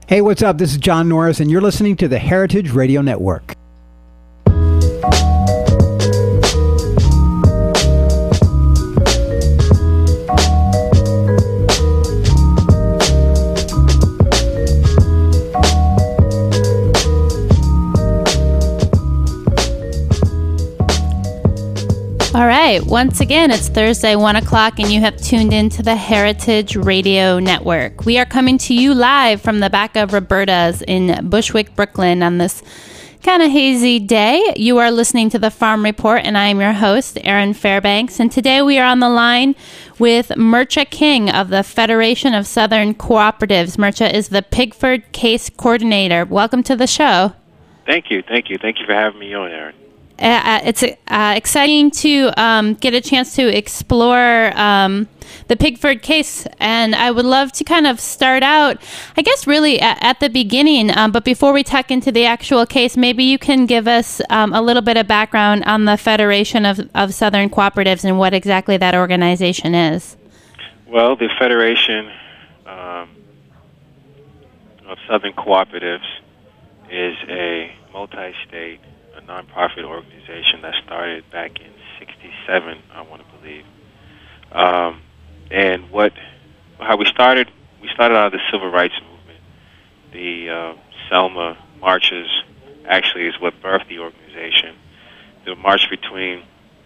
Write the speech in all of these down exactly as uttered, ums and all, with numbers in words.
Hey, what's up? This is John Norris, and you're listening to the Heritage Radio Network. All right. Once again, it's Thursday, one o'clock, and you have tuned into the Heritage Radio Network. We are coming to you live from the back of Roberta's in Bushwick, Brooklyn on this kind of hazy day. You are listening to the Farm Report, and I am your host, Erin Fairbanks. And today we are on the line with Murcha King of the Federation of Southern Cooperatives. Murcha is the Pigford Case Coordinator. Welcome to the show. Thank you. Thank you. Thank you for having me on, Erin. Uh, it's uh, exciting to um, get a chance to explore um, the Pigford case, and I would love to kind of start out, I guess, really at, at the beginning. Um, but before we tuck into the actual case, maybe you can give us um, a little bit of background on the Federation of, of Southern Cooperatives and what exactly that organization is. Well, the Federation um, of Southern Cooperatives is a multi-state a nonprofit organization that started back in sixty-seven, I want to believe. Um, and what, how we started, we started out of the Civil Rights Movement. The uh, Selma marches actually is what birthed the organization. The march between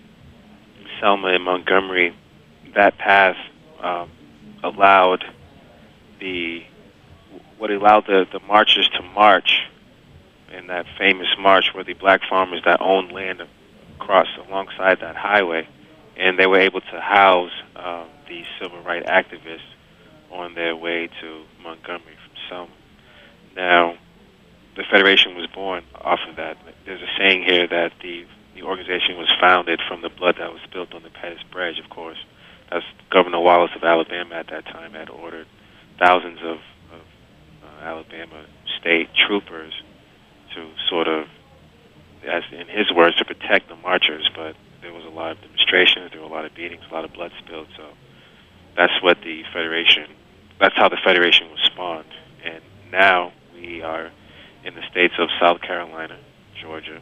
Selma and Montgomery, that path um, allowed the, what allowed the, the marchers to march in that famous march were the black farmers that owned land across alongside that highway, and they were able to house uh, the civil rights activists on their way to Montgomery from Selma. Now, the Federation was born off of that. There's a saying here that the, the organization was founded from the blood that was spilled on the Pettus Bridge, of course. That's Governor Wallace of Alabama at that time had ordered thousands of, of uh, Alabama state troopers to sort of, as in his words, to protect the marchers, but there was a lot of demonstrations, there were a lot of beatings, a lot of blood spilled, so that's what the Federation, that's how the Federation was spawned. And now we are in the states of South Carolina, Georgia,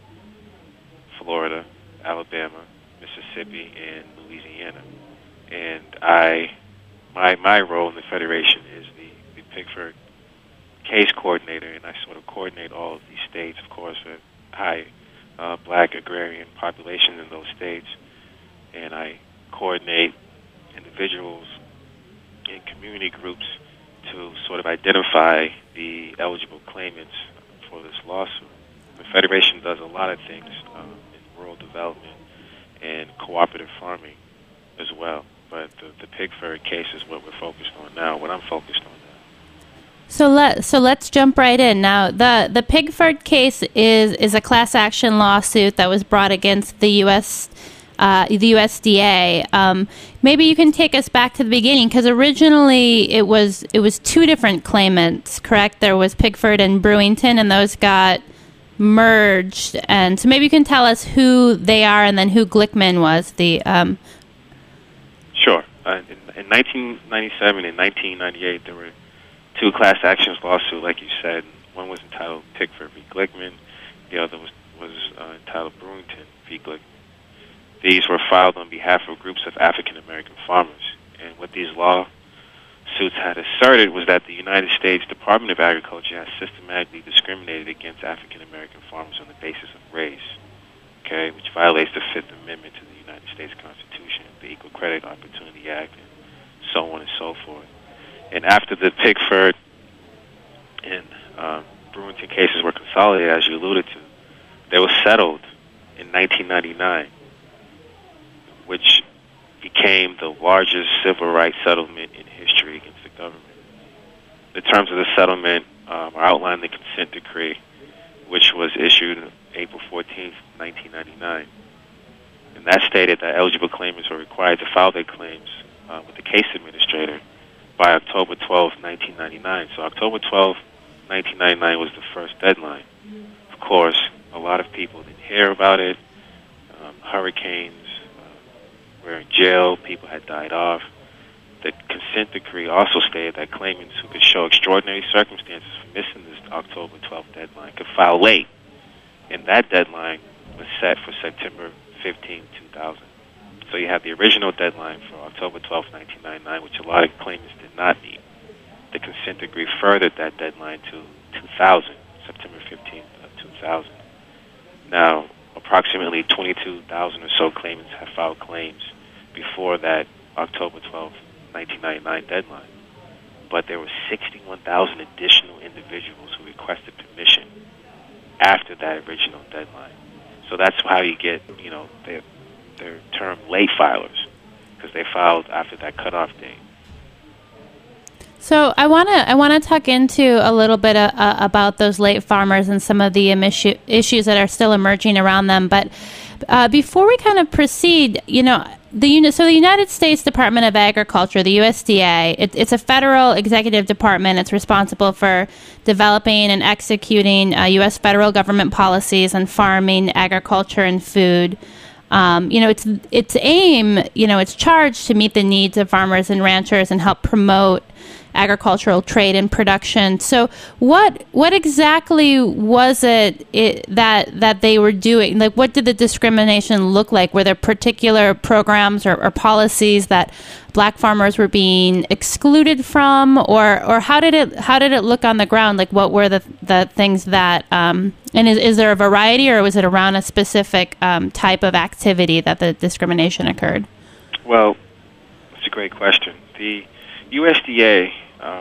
Florida, Alabama, Mississippi, and Louisiana. And I, my my role in the Federation is the, the Pigford Case Coordinator, and I sort of coordinate all of these states, of course, with high uh, black agrarian population in those states, and I coordinate individuals and community groups to sort of identify the eligible claimants for this lawsuit. The Federation does a lot of things uh, in rural development and cooperative farming as well, but the, the Pigford case is what we're focused on now, what I'm focused on. So let so let's jump right in now. the The Pigford case is is a class action lawsuit that was brought against the U S uh, the U S D A. Um, maybe you can take us back to the beginning, because originally it was it was two different claimants, correct? There was Pigford and Brewington, and those got merged. And so maybe you can tell us who they are, and then who Glickman was. The um, sure. Uh, in, in nineteen ninety-seven and nineteen ninety-eight, there were two class actions lawsuits, like you said. One was entitled Pigford v. Glickman. The other was, was uh, entitled Brewington v. Glickman. These were filed on behalf of groups of African-American farmers. And what these lawsuits had asserted was that the United States Department of Agriculture has systematically discriminated against African-American farmers on the basis of race, okay, which violates the Fifth Amendment to the United States Constitution, the Equal Credit Opportunity Act, and so on and so forth. And after the Pigford and um, Brewington cases were consolidated, as you alluded to, they were settled in nineteen ninety-nine, which became the largest civil rights settlement in history against the government. The terms of the settlement um, are outlined in the consent decree, which was issued April fourteenth, nineteen ninety-nine. And that stated that eligible claimants were required to file their claims uh, with the case administrator by October twelfth, nineteen ninety-nine. So October twelfth, nineteen ninety-nine was the first deadline. Of course, a lot of people didn't hear about it. Um, hurricanes, uh, were in jail, people had died off. the consent decree also stated that claimants who could show extraordinary circumstances for missing this October twelfth deadline could file late, and that deadline was set for September fifteenth, two thousand. So you have the original deadline for October twelfth, nineteen ninety-nine, which a lot of claimants did not meet. The consent decree furthered that deadline to two thousand, September fifteenth of two thousand. Now, approximately twenty-two thousand or so claimants have filed claims before that October twelfth, nineteen ninety-nine deadline. But there were sixty-one thousand additional individuals who requested permission after that original deadline. So that's how you get, you know, their, their term late filers, because they filed after that cutoff date. So I want to I want to talk into a little bit uh, uh, about those late farmers and some of the imi- issues that are still emerging around them. But uh, before we kind of proceed, you know, the so the United States Department of Agriculture, the U S D A, it, it's a federal executive department. It's responsible for developing and executing uh, U S federal government policies on farming, agriculture, and food. Um, you know, its its aim, you know, it's charged to meet the needs of farmers and ranchers and help promote agricultural trade and production. So, what what exactly was it, it that that they were doing? Like, what did the discrimination look like? Were there particular programs or, or policies that black farmers were being excluded from, or or how did it how did it look on the ground? Like, what were the the things that um, and is is there a variety, or was it around a specific um, type of activity that the discrimination occurred? Well, that's a great question. The U S D A, um,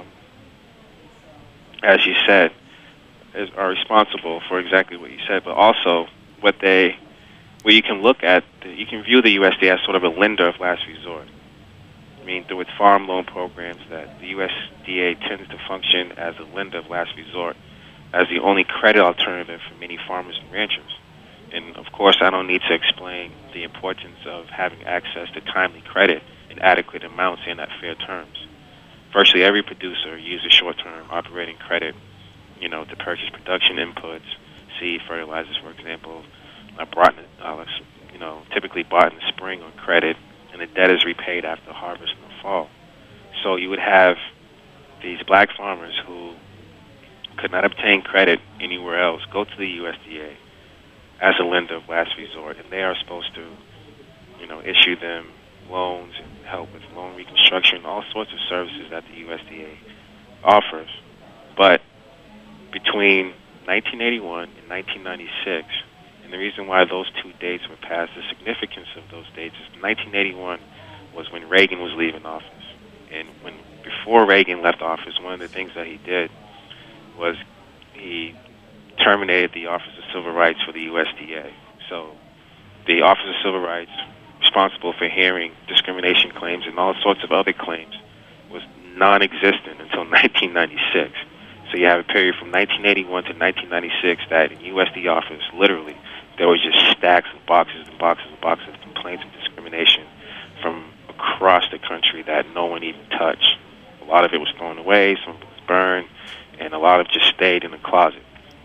as you said, is, are responsible for exactly what you said, but also what they, where you can look at, the, you can view the U S D A as sort of a lender of last resort. I mean, through its farm loan programs, that the U S D A tends to function as a lender of last resort, as the only credit alternative for many farmers and ranchers. And of course, I don't need to explain the importance of having access to timely credit in adequate amounts and at fair terms. Virtually every producer uses short-term operating credit, you know, to purchase production inputs, seed, fertilizers, for example, are brought, uh, you know, typically bought in the spring on credit, and the debt is repaid after harvest in the fall. So you would have these black farmers who could not obtain credit anywhere else go to the U S D A as a lender of last resort, and they are supposed to, you know, issue them loans and help with loan reconstruction, all sorts of services that the U S D A offers. But between nineteen eighty-one and nineteen ninety-six, and the reason why those two dates were passed, the significance of those dates is nineteen eighty-one was when Reagan was leaving office. And when before Reagan left office, one of the things that he did was he terminated the Office of Civil Rights for the U S D A. So the Office of Civil Rights, responsible for hearing discrimination claims and all sorts of other claims, was non-existent until nineteen ninety-six. So you have a period from nineteen eighty-one to nineteen ninety-six that in U S D office, literally, there was just stacks of boxes and boxes and boxes of complaints of discrimination from across the country that no one even touched. A lot of it was thrown away, some of it was burned, and a lot of it just stayed in the closet.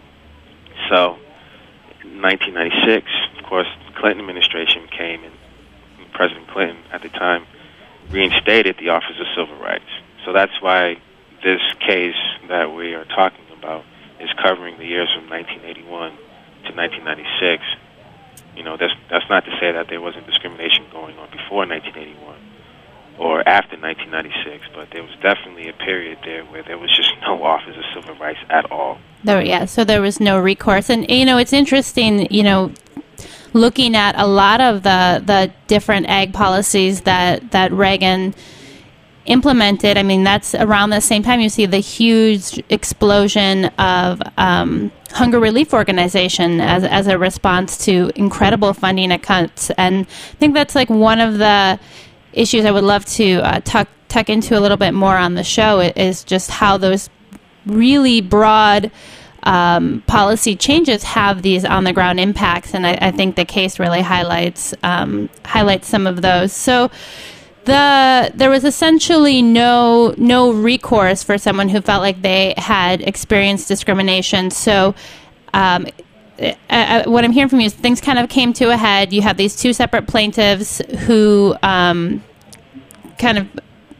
So in nineteen ninety-six, of course, the Clinton administration came, and President Clinton at the time reinstated the Office of Civil Rights. So that's why this case that we are talking about is covering the years from nineteen eighty-one to nineteen ninety-six. You know, that's that's not to say that there wasn't discrimination going on before nineteen eighty-one or after nineteen ninety-six, but there was definitely a period there where there was just no Office of Civil Rights at all. There, yeah, so there was no recourse. And, you know, it's interesting, you know, looking at a lot of the, the different ag policies that, that Reagan implemented. I mean, that's around the same time you see the huge explosion of um, hunger relief organization as as a response to incredible funding cuts. And I think that's like one of the issues I would love to uh, tuck tuck into a little bit more on the show is just how those really broad um, policy changes have these on the ground impacts. And I, I think the case really highlights um, highlights some of those. So. The there was essentially no no recourse for someone who felt like they had experienced discrimination. So um, I, what I'm hearing from you is things kind of came to a head. You have these two separate plaintiffs who um, kind of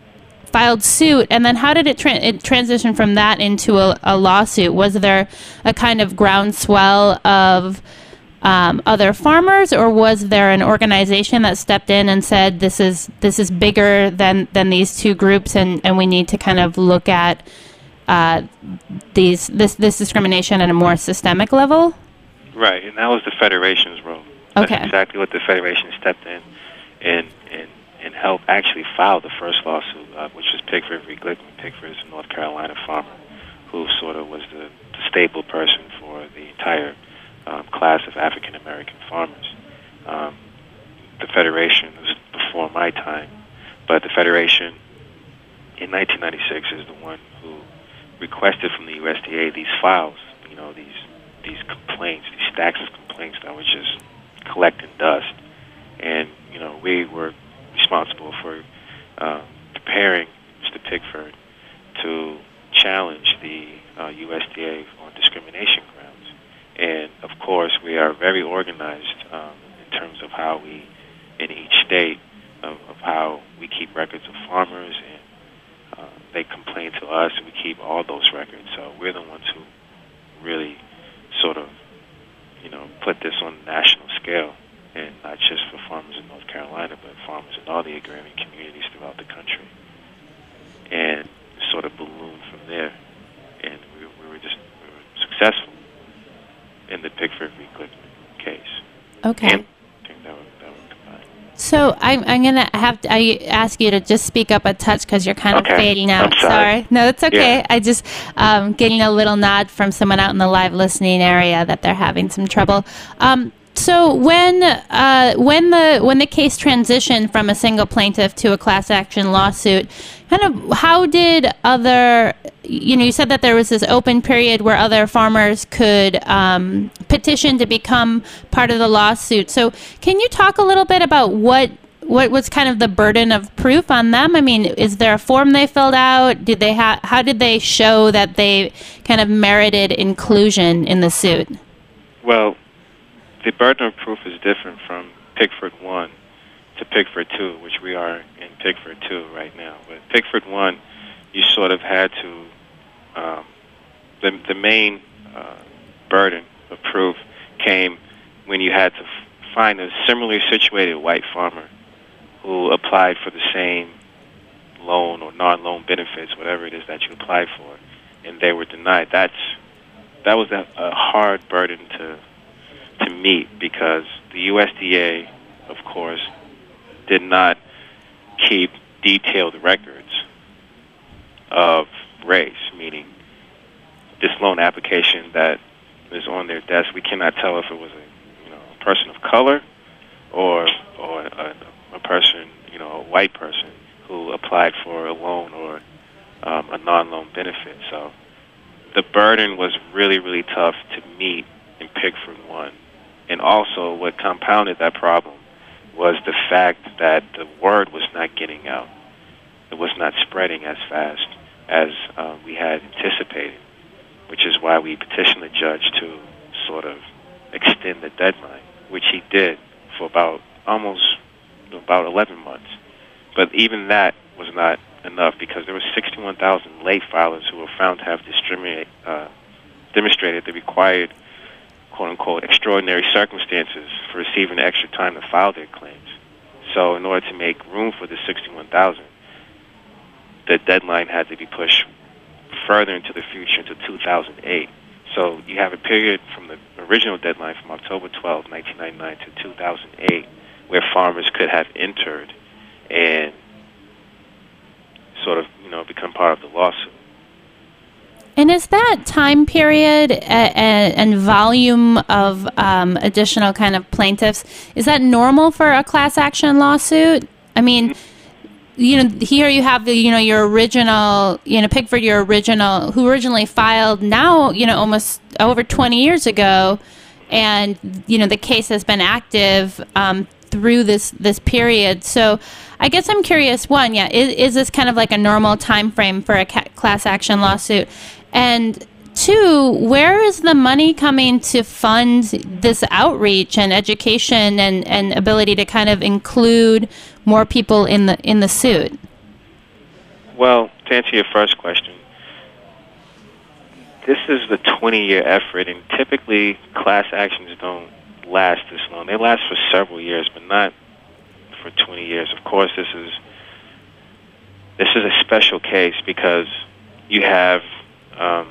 filed suit, and then how did it, tra- it transition from that into a, a lawsuit? Was there a kind of groundswell of um, other farmers, or was there an organization that stepped in and said this is this is bigger than, than these two groups, and, and we need to kind of look at uh, these this this discrimination at a more systemic level? Right, and that was the Federation's role. That's Okay. exactly what the Federation stepped in and and and helped actually file the first lawsuit, uh, which was Pickford v. Glickman. Pickford is a North Carolina farmer who sort of was the, the staple person for the entire um, class of African American farmers. Um, the Federation was before my time, but the Federation in nineteen ninety-six is the one who requested from the U S D A these files, you know, these these complaints, these stacks of complaints that were just collecting dust. And, you know, we were responsible for uh, preparing Mister Pickford to challenge the uh, U S D A on discrimination grounds. And, of course, we are very organized um, in terms of how we, in each state, of, of how we keep records of farmers, and uh, they complain to us, and we keep all those records. So we're the ones who really sort of, you know, put this on a national scale, and not just for farmers in North Carolina, but farmers in all the agrarian communities throughout the country. And sort of ballooned from there, and we, we were just we were successful in the Pickford v. Glickman case. Okay. And I think that would, that would combine. So I'm I'm gonna have to I ask you to just speak up a touch because you're kind of Okay. fading out. I'm sorry. No, it's okay. Yeah. I just um, getting a little nod from someone out in the live listening area that they're having some trouble. Um, so when uh, when the when the case transitioned from a single plaintiff to a class action lawsuit, kind of how did other you know you said that there was this open period where other farmers could um, petition to become part of the lawsuit. So can you talk a little bit about what what was kind of the burden of proof on them? I mean, is there a form they filled out? Did they ha- how did they show that they kind of merited inclusion in the suit? Well, the burden of proof is different from Pickford one to Pickford two, which we are in Pickford two right now. But Pickford one, you sort of had to, um, the, the main uh, burden of proof came when you had to f- find a similarly situated white farmer who applied for the same loan or non-loan benefits, whatever it is that you applied for, and they were denied. That's that was a, a hard burden to to meet, because the U S D A, of course, did not keep detailed records of race, meaning this loan application that is on their desk, we cannot tell if it was a you know a person of color or or a, a person, you know, a white person who applied for a loan or um, a non-loan benefit. So the burden was really, really tough to meet in Pickford one. And also what compounded that problem was the fact that the word was not getting out. It was not spreading as fast as uh, we had anticipated, which is why we petitioned the judge to sort of extend the deadline, which he did for about almost about eleven months. But even that was not enough, because there were sixty-one thousand late filers who were found to have discriminate, uh, demonstrated the required, quote-unquote, extraordinary circumstances for receiving extra time to file their claims. So in order to make room for the sixty-one thousand, the deadline had to be pushed further into the future, into two thousand eight. So you have a period from the original deadline from October twelfth, nineteen ninety-nine to two thousand eight, where farmers could have entered and sort of, you know, become part of the lawsuit. And is that time period and, and volume of um, additional kind of plaintiffs, is that normal for a class action lawsuit? I mean, you know, here you have the, you know, your original, you know, Pickford, your original, who originally filed now, you know, almost over twenty years ago, and, you know, the case has been active um, through this, this period. So I guess I'm curious, one, yeah, is, is this kind of like a normal time frame for a ca- class action lawsuit? And two, where is the money coming to fund this outreach and education and, and ability to kind of include more people in the in the suit? Well, to answer your first question, this is the twenty-year effort, and typically class actions don't last this long. They last for several years, but not for twenty years. Of course, this is this is a special case because you have, um,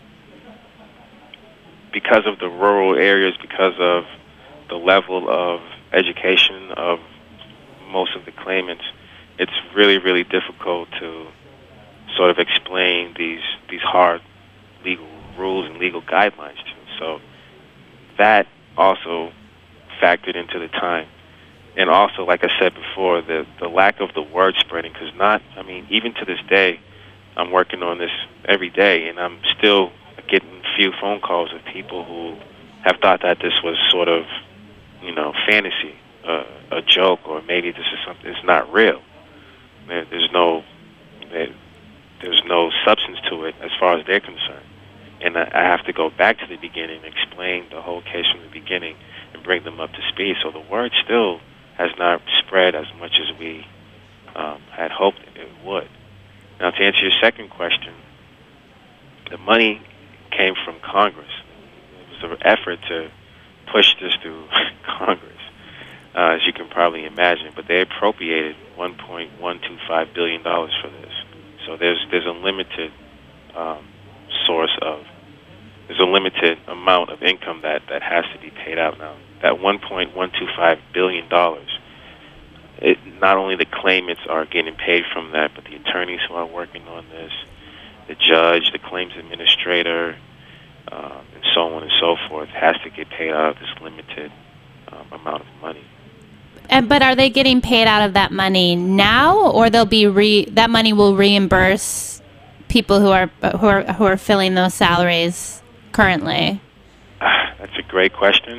because of the rural areas, because of the level of education of most of the claimants, it's really, really difficult to sort of explain these these hard legal rules and legal guidelines to. So that also factored into the time. And also, like I said before, the, the lack of the word spreading, because not, I mean, even to this day, I'm working on this every day, and I'm still getting a few phone calls of people who have thought that this was sort of, you know, fantasy, uh, a joke, or maybe this is something that's not real. There, there's no, there, there's no substance to it as far as they're concerned. And I, I have to go back to the beginning and explain the whole case from the beginning and bring them up to speed. So the word still has not spread as much as we um, had hoped it would. Now, to answer your second question, the money came from Congress. It was an effort to push this through Congress, uh, as you can probably imagine. But they appropriated one point one two five billion dollars for this. So there's there's a limited um, source of, there's a limited amount of income that, that has to be paid out now. That one point one two five billion dollars, it, not only the claimants are getting paid from that, but the attorneys who are working on this, the judge, the claims administrator, uh, and so on and so forth, has to get paid out of this limited um, amount of money. And, but are they getting paid out of that money now, or they'll be re, that money will reimburse people who are who are who are filling those salaries currently? That's a great question.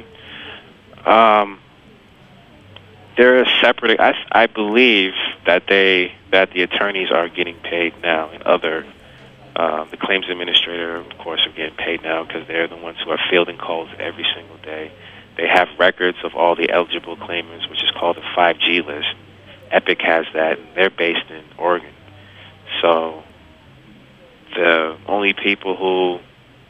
Um, there are separate. I, I believe that they that the attorneys are getting paid now, and other uh, the claims administrator, of course, are getting paid now because they're the ones who are fielding calls every single day. They have records of all the eligible claimants, which is called the five G list. Epic has that, and they're based in Oregon. So the only people who,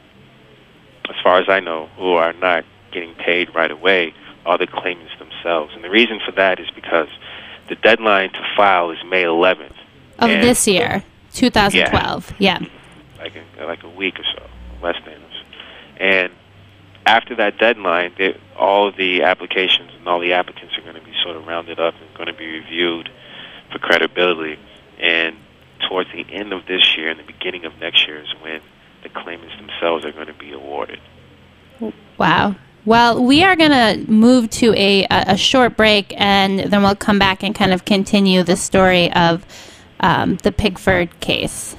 as far as I know, who are not getting paid right away are the claimants themselves. And the reason for that is because the deadline to file is May eleventh. Of this year, twenty twelve. Yeah. yeah. Like a, like a week or so, less than. And after that deadline, they, all of the applications and all the applicants are going to be sort of rounded up and going to be reviewed for credibility. And towards the end of this year and the beginning of next year is when the claimants themselves are going to be awarded. Wow. Well, we are going to move to a, a short break, and then we'll come back and kind of continue the story of um, the Pigford case.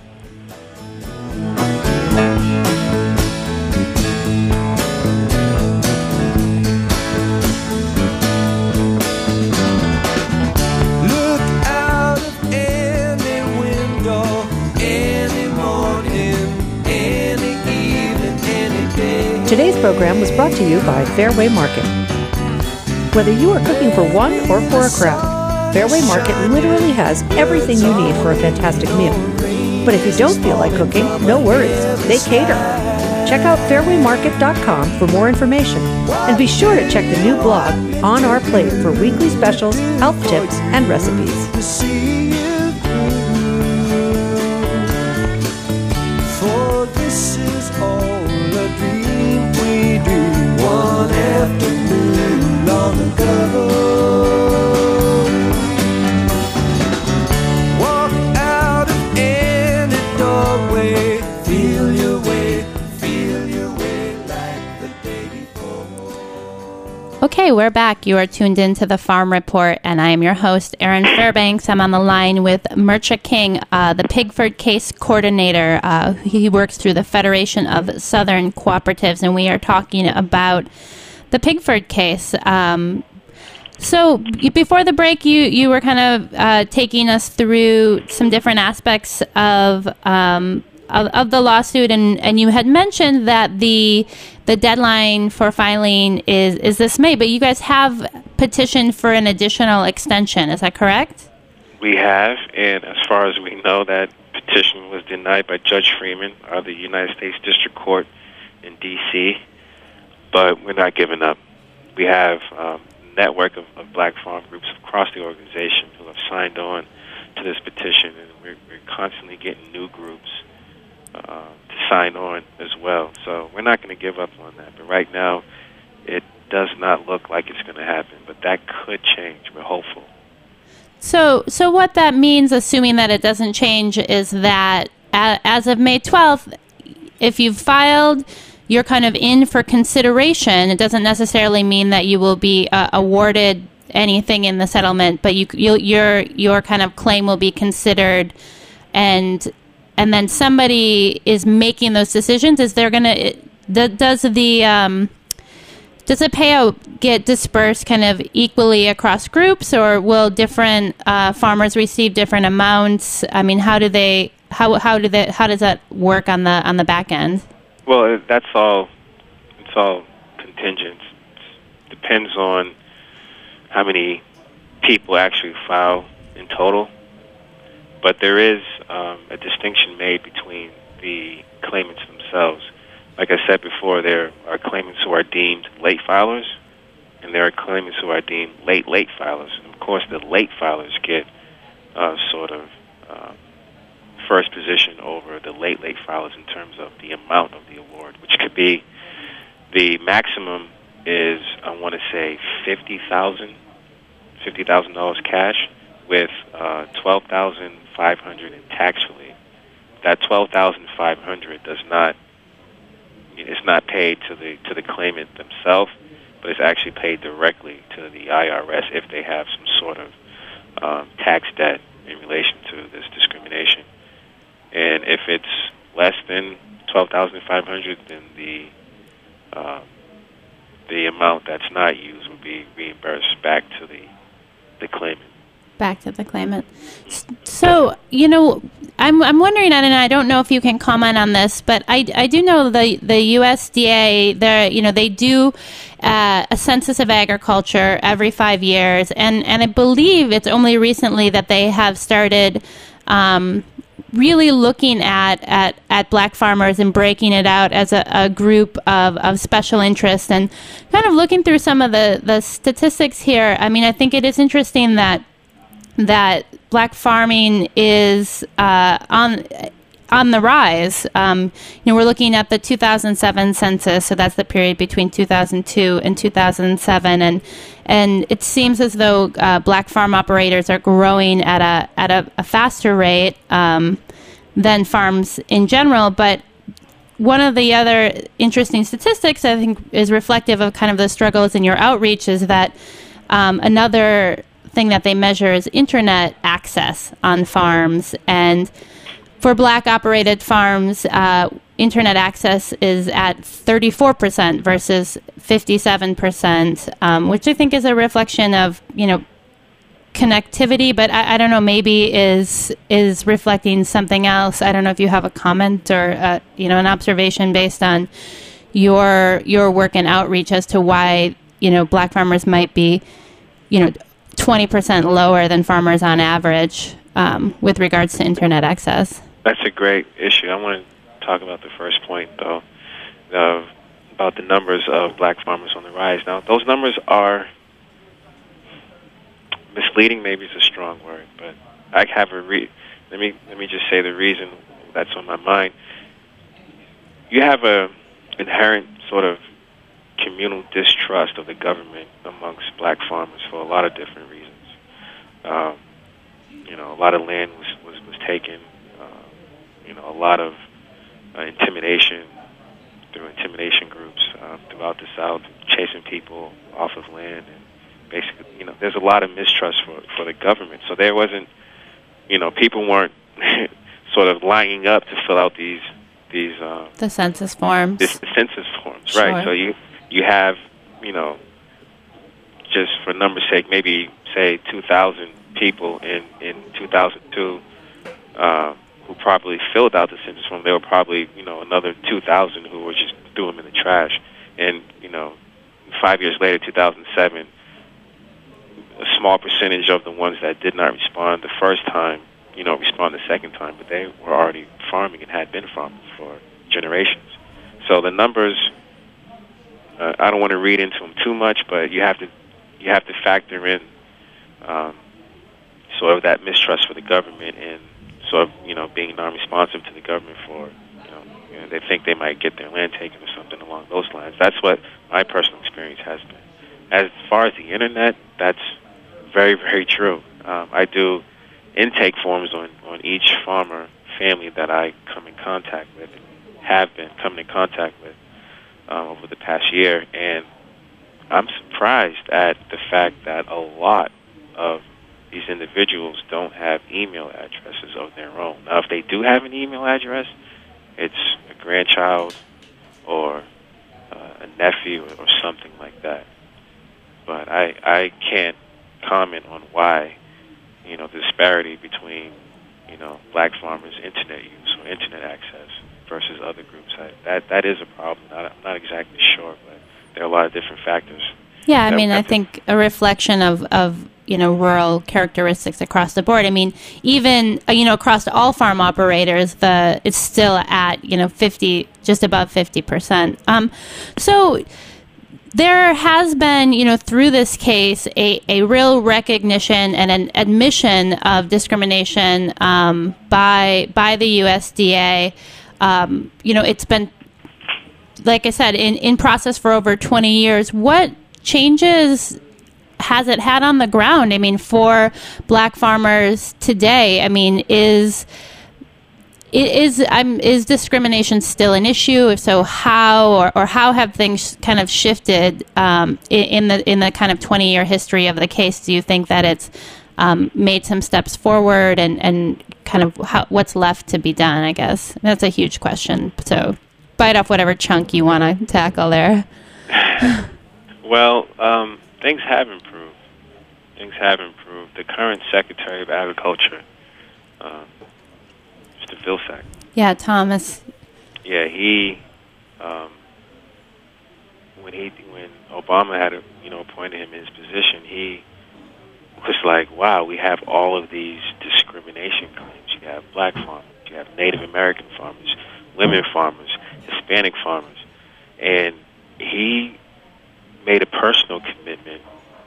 Today's program was brought to you by Fairway Market. Whether you are cooking for one or for a crowd, Fairway Market literally has everything you need for a fantastic meal. But if you don't feel like cooking, no worries, they cater. Check out fairway market dot com for more information, and be sure to check the new blog, On Our Plate, for weekly specials, health tips, and recipes. For this is all a dream we dreamed one afternoon long ago. Walk out of any doorway, feel your way, feel your way like the day before. Okay, we're back. You are tuned in to the Farm Report, and I am your host, Erin Fairbanks. I'm on the line with Murcha King, uh, the Pigford Case Coordinator. Uh, he works through the Federation of Southern Cooperatives, and we are talking about the Pigford case. Um, so before the break, you, you were kind of uh, taking us through some different aspects of um, of, of the lawsuit, and, and you had mentioned that the the deadline for filing is, is this May, but you guys have petitioned for an additional extension. Is that correct? We have, and as far as we know, that petition was denied by Judge Freeman of the United States District Court in D C, but we're not giving up. We have um, a network of, of black farm groups across the organization who have signed on to this petition, and we're, we're constantly getting new groups uh, to sign on as well. So we're not going to give up on that. But right now, it does not look like it's going to happen, but that could change. We're hopeful. So, so what that means, assuming that it doesn't change, is that a- as of May twelfth, if you've filed, you're kind of in for consideration. It doesn't necessarily mean that you will be uh, awarded anything in the settlement, but you, you, your your kind of claim will be considered, and and then somebody is making those decisions. Is there gonna does the um, Does the payout get dispersed kind of equally across groups, or will different uh, farmers receive different amounts? I mean, how do they how how do they how does that work on the on the back end? Well, that's all. It's all contingent. It depends on how many people actually file in total. But there is um, a distinction made between the claimants themselves. Like I said before, there are claimants who are deemed late filers, and there are claimants who are deemed late, late filers. And of course, the late filers get uh, sort of uh, first position over the late, late filers in terms of the amount of the award, which could be the maximum is, I want to say, fifty thousand dollars fifty thousand dollars cash with uh, twelve thousand five hundred dollars in tax relief. That twelve thousand five hundred dollars does not It's not paid to the to the claimant themselves, but it's actually paid directly to the I R S if they have some sort of um, tax debt in relation to this discrimination. And if it's less than twelve thousand five hundred dollars, then the uh, the amount that's not used will be reimbursed back to the the claimant. Back to the claimant. So, you know, I'm I'm wondering, and I don't know if you can comment on this, but I, I do know the the U S D A, they you know they do uh, a census of agriculture every five years, and, and I believe it's only recently that they have started um, really looking at, at, at black farmers and breaking it out as a, a group of, of special interest, and kind of looking through some of the, the statistics here. I mean, I think it is interesting that that black farming is uh, on on the rise. Um, you know, we're looking at the two thousand seven census, so that's the period between two thousand two and two thousand seven, and and it seems as though uh, black farm operators are growing at a at a, a faster rate um, than farms in general. But one of the other interesting statistics I think is reflective of kind of the struggles in your outreach is that um, another thing that they measure is internet access on farms, and for black operated farms, uh, internet access is at thirty-four percent versus fifty-seven percent, um, which I think is a reflection of, you know, connectivity, but I, I don't know, maybe is is reflecting something else. I don't know if you have a comment or uh, you know, an observation based on your your work and outreach as to why, you know, black farmers might be, you know, twenty percent lower than farmers on average um, with regards to internet access. That's a great issue. I want to talk about the first point, though, uh, about the numbers of black farmers on the rise. Now, those numbers are misleading. Maybe is a strong word, but I have a re- let me let me just say the reason that's on my mind. You have a inherent sort of communal distrust of the government amongst black farmers for a lot of different reasons. Um, you know, a lot of land was was, was taken. Uh, you know, a lot of uh, intimidation through intimidation groups uh, throughout the South, chasing people off of land, and basically, you know, there's a lot of mistrust for for the government. So there wasn't, you know, people weren't sort of lining up to fill out these these uh, the census forms. This, the census forms, Sure. right? So you you have, you know, just for numbers' sake, maybe say two thousand people in in two thousand two uh, who probably filled out the census form. There were probably, you know, another two thousand who were just threw them in the trash. And, you know, five years later, two thousand seven, a small percentage of the ones that did not respond the first time, you know, respond the second time, but they were already farming and had been farming for generations. So the numbers, uh, I don't want to read into them too much, but you have to you have to factor in um, sort of that mistrust for the government and sort of, you know, being non-responsive to the government for, you know, you know, they think they might get their land taken or something along those lines. That's what my personal experience has been. As far as the internet, that's very, very true. Um, I do intake forms on, on each farmer family that I come in contact with, have been coming in contact with um, over the past year, and I'm surprised at the fact that a lot of these individuals don't have email addresses of their own. Now, if they do have an email address, it's a grandchild or uh, a nephew or, or something like that. But I, I can't comment on why, you know, the disparity between, you know, black farmers' internet use or internet access versus other groups. I, that that is a problem. Not, I'm not exactly sure, but there are a lot of different factors. Yeah, I mean, I think a reflection of, of, you know, rural characteristics across the board. I mean, even, uh, you know, across all farm operators, the it's still at, you know, fifty, just above fifty percent. Um, so there has been, you know, through this case, a, a real recognition and an admission of discrimination um, by by the U S D A. Um, you know, it's been, like I said, in, in process for over twenty years. What changes has it had on the ground? I mean, for black farmers today, I mean, is is um, is discrimination still an issue? If so, how or, or how have things kind of shifted um, in, in the in the kind of twenty year history of the case? Do you think that it's um, made some steps forward, and, and kind of how, what's left to be done? I guess that's a huge question. So, bite off whatever chunk you want to tackle there. Well, um, things have improved. Things have improved. The current Secretary of Agriculture, uh, Mister Vilsack. Yeah, Thomas. Yeah, he, um, when he, when Obama had, you know, appointed him in his position, he was like, wow, we have all of these discrimination claims. You have black farmers, you have Native American farmers, women farmers, Hispanic farmers, and he made a personal commitment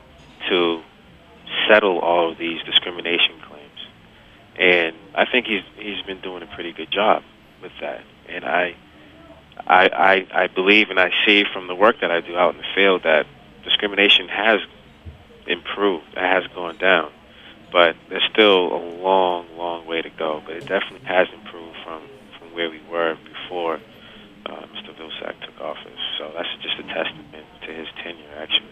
to settle all of these discrimination claims, and I think he's he's been doing a pretty good job with that. And I, I, I, I believe and I see from the work that I do out in the field that discrimination has improved, it has gone down, but there's still a long, long way to go. But it definitely has improved from, from where we were before uh, Mister Vilsack took office. So that's just a testament to his tenure, actually.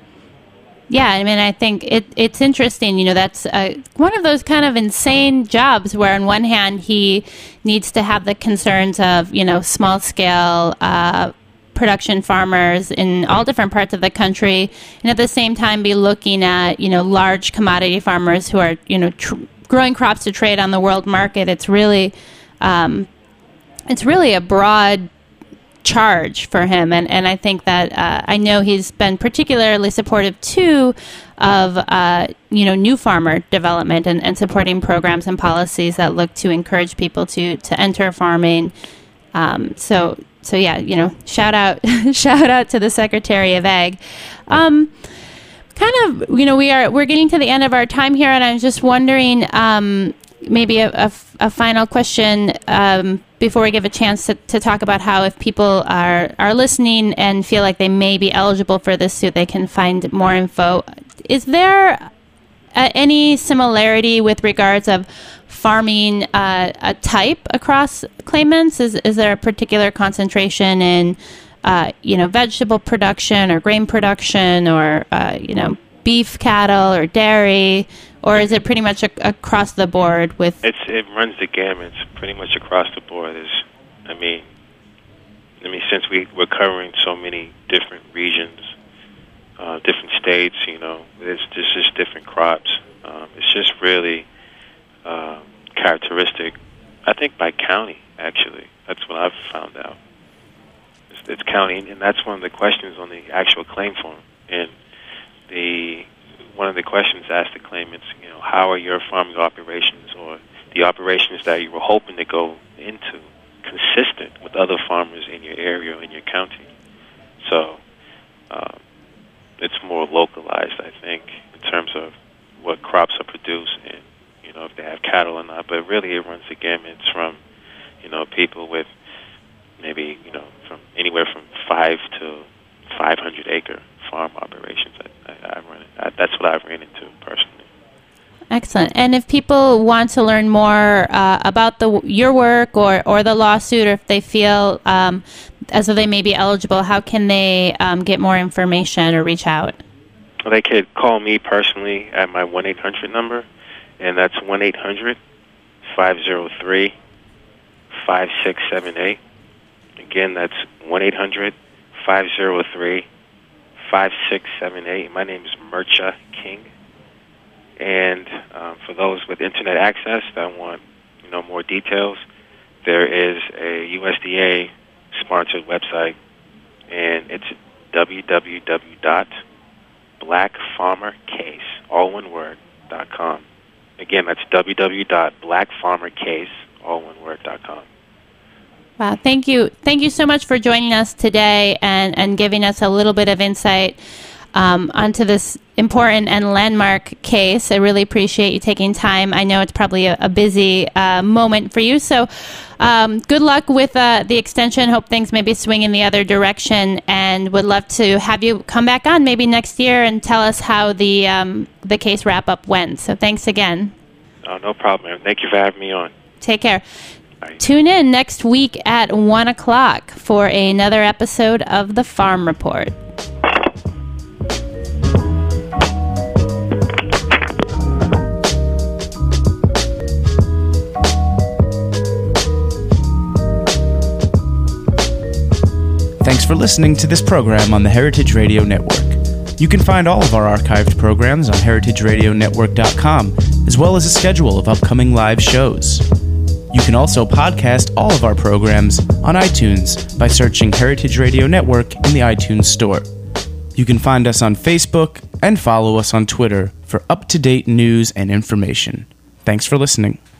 Yeah, I mean, I think it, it's interesting. You know, that's uh, one of those kind of insane jobs where, on one hand, he needs to have the concerns of, you know, small scale uh, production farmers in all different parts of the country, and at the same time be looking at, you know, large commodity farmers who are, you know, tr- growing crops to trade on the world market. It's really, um, it's really a broad charge for him, and and I think that uh, I know he's been particularly supportive too of uh, you know, new farmer development and, and supporting programs and policies that look to encourage people to to enter farming. Um, so so yeah, you know, shout out shout out to the Secretary of Ag. Um, kind of, you know, we are we're getting to the end of our time here, and I was just wondering, um, maybe a, a, a final question um, before we give a chance to, to talk about how, if people are, are listening and feel like they may be eligible for this suit, they can find more info. Is there uh, any similarity with regards of farming uh, a type across claimants? Is is there a particular concentration in uh, you know, vegetable production or grain production, or uh, you know, beef cattle or dairy? Or is it pretty much a, across the board with... It's, it runs the gamut. It's pretty much across the board. There's, I mean, I mean, since we, we're covering so many different regions, uh, different states, you know, there's, there's just different crops. Um, it's just really uh, characteristic, I think, by county, actually. That's what I've found out. It's, it's county, and that's one of the questions on the actual claim form. And the... One of the questions asked the claimants, you know, how are your farming operations, or the operations that you were hoping to go into consistent with other farmers in your area or in your county. So um, it's more localized, I think, in terms of what crops are produced and, you know, if they have cattle or not. But really it runs the gamut from, you know, people with maybe, you know, from anywhere from five to five hundred acre farm operations. I, I, I run it. I, that's what I've ran into personally. Excellent. And if people want to learn more uh, about the your work or, or the lawsuit, or if they feel um, as though they may be eligible, how can they um, get more information or reach out? Well, they could call me personally at my one eight hundred number, and that's one eight hundred five oh three five six seven eight. Again, that's one eight hundred five oh three five six seven eight. My name is Murcha King. And um, for those with internet access that want, you know, more details, there is a U S D A-sponsored website, and it's w w w dot black farmer case, all one word, dot com. Again, that's w w w dot black farmer case, all one word, dot com. Wow, thank you. Thank you so much for joining us today and, and giving us a little bit of insight um, onto this important and landmark case. I really appreciate you taking time. I know it's probably a, a busy uh, moment for you. So um, good luck with uh, the extension. Hope things maybe swing in the other direction, and would love to have you come back on maybe next year and tell us how the, um, the case wrap-up went. So thanks again. Oh, no problem, man. Thank you for having me on. Take care. Tune in next week at one o'clock for another episode of The Farm Report. Thanks for listening to this program on the Heritage Radio Network. You can find all of our archived programs on heritage radio network dot com, as well as a schedule of upcoming live shows. You can also podcast all of our programs on iTunes by searching Heritage Radio Network in the iTunes Store. You can find us on Facebook and follow us on Twitter for up-to-date news and information. Thanks for listening.